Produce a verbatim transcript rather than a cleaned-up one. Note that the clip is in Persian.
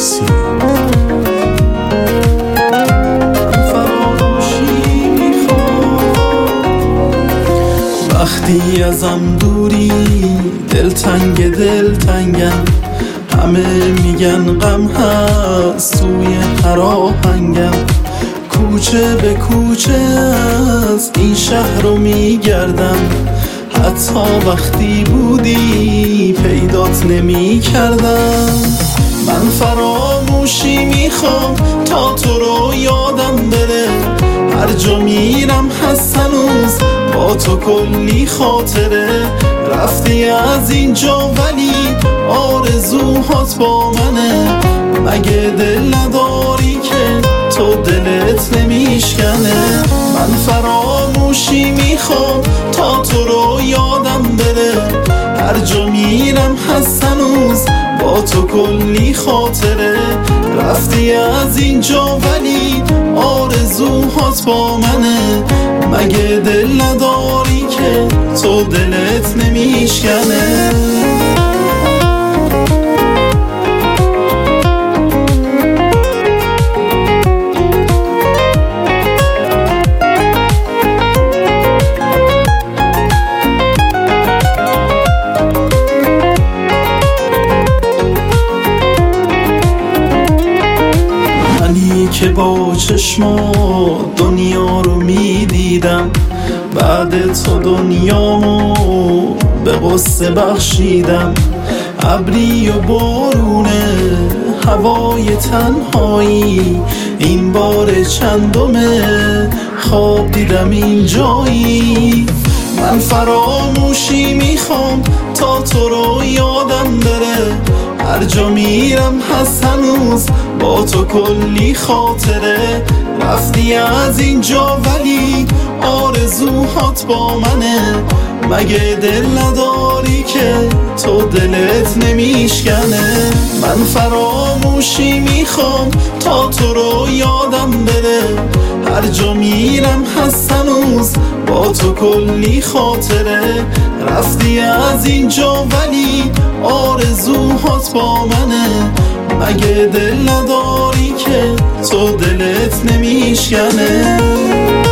فارسی. وقتی ازم دوری دلتنگ دلتنگم، همه میگن غم هست توی هر آهنگم. کوچه به کوچه از این شهر رو میگردم، حتی وقتی بودی پیدات نمی کردم. من فراموشی میخوام تا تو رو یادم بره، هر جا میرم هست هنوز با تو کلی خاطره. رفتی از اینجا ولی آرزوهات با منه، مگه دل نداری که تو دلت نمیشکنه؟ من فراموشی میخوام تا تو رو یادم بره، هر جا میرم هست هنوز با تو کلی خاطره. رفتی از اینجا ولی آرزوهات با منه، مگه دل نداری که تو دلت نمیشکنه؟ که با چشما دنیا رو میدیدم، بعد تو دنیامو به غصه بخشیدم. ابری و بارونه هوای تنهایی، این بار چندمه خواب دیدم این جایی. من فراموشی میخوام تا تو رو یادم بره، هر جا میرم هست هنوز با تو کلی خاطره. رفتی از اینجا ولی آرزوهات با منه، مگه دل نداری که تو دلت نمیشکنه؟ من فراموشی میخوام تا تو رو یادم بره، هر جا میرم هست هنوز با تو کلی خاطره. رفتی از اینجا ولی آرزوهات با منه، مگه دل نداری که تو دلت نمیشکنه؟